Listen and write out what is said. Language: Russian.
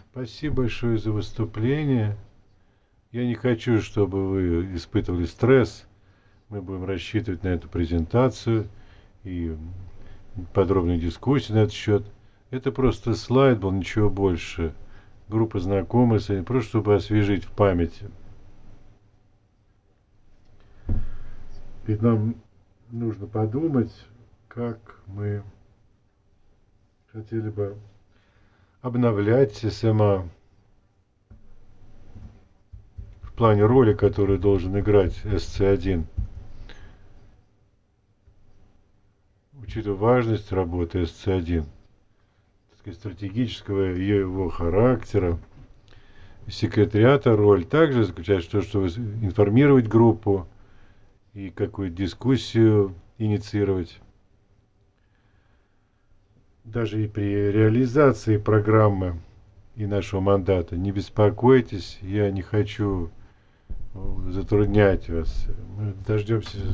Спасибо большое за выступление. Я не хочу, чтобы вы испытывали стресс. Мы будем рассчитывать на эту презентацию и подробную дискуссию на этот счет. Это просто слайд был, ничего больше. Группа знакомых, просто чтобы освежить в памяти. Ведь нам нужно подумать, как мы хотели бы обновлять СМА в плане роли, которую должен играть СЦ1. Учитывая важность работы СЦ1, так сказать, стратегического его характера, секретариата роль также заключается в том, чтобы информировать группу и какую-то дискуссию инициировать. Даже и при реализации программы и нашего мандата. Не беспокойтесь, я не хочу затруднять вас. Мы дождемся